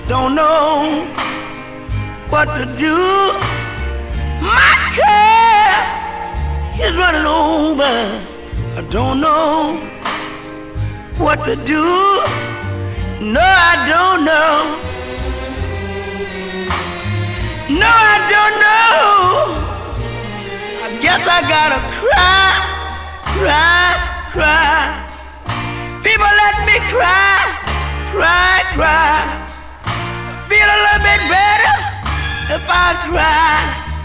don't know what to do. My car is running over. I don't know what to do. No, I don't know. No, I don't know. I guess I gotta cry, cry, cry. People let me cry, cry, cry. Feel a little bit better if I cry,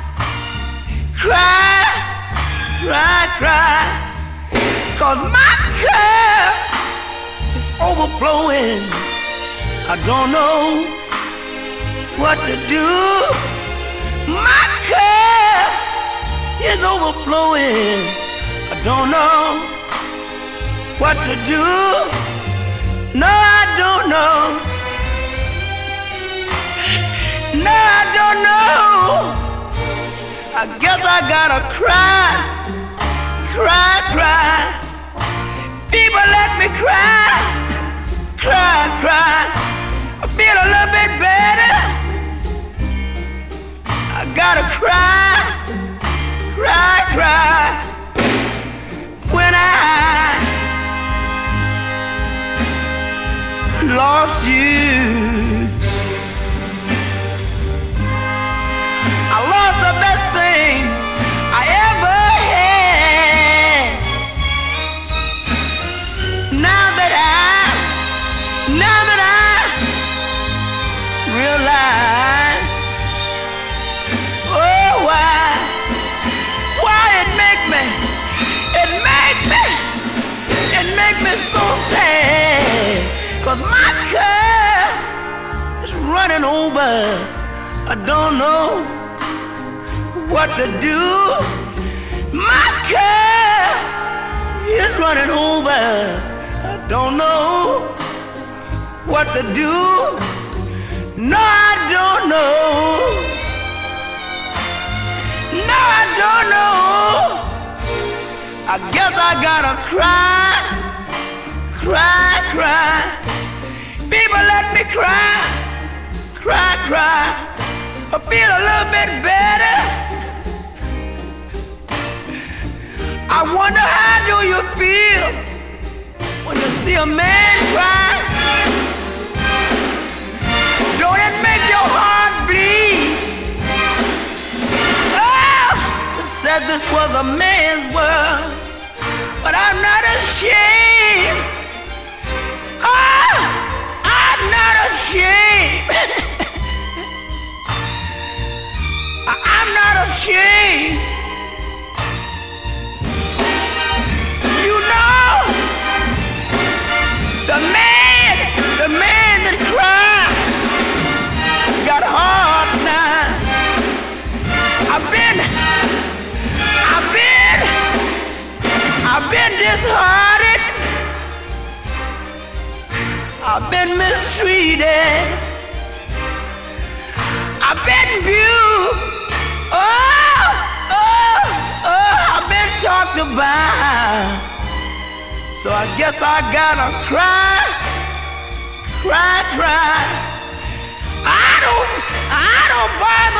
cry, cry, cry. 'Cause my cup is overflowing. I don't know what to do. My cup is overflowing. I don't know what to do. No, I don't know. No, I don't know. I guess I gotta cry, cry, cry. People let me cry, cry, cry. I feel a little bit better. I gotta cry, cry, cry. When I lost you, I lost the best thing I ever had. Now that I realize, oh, why it make me so sad. 'Cause my cup is running over. I don't know what to do. My cup is running over. I don't know what to do. No, I don't know. No, I don't know. I guess I gotta cry, cry, cry. People let me cry, cry, cry. I feel a little bit better. I wonder how do you feel when you see a man cry? Don't it make your heart bleed? Oh, it said this was a man's world, but I'm not ashamed. Oh, I'm not ashamed. I'm not ashamed. You know, the man that cried got hard now. I've been disheartened. I've been mistreated. I've been abused. I've been talked about. So I guess I gotta cry, cry, cry. I don't bother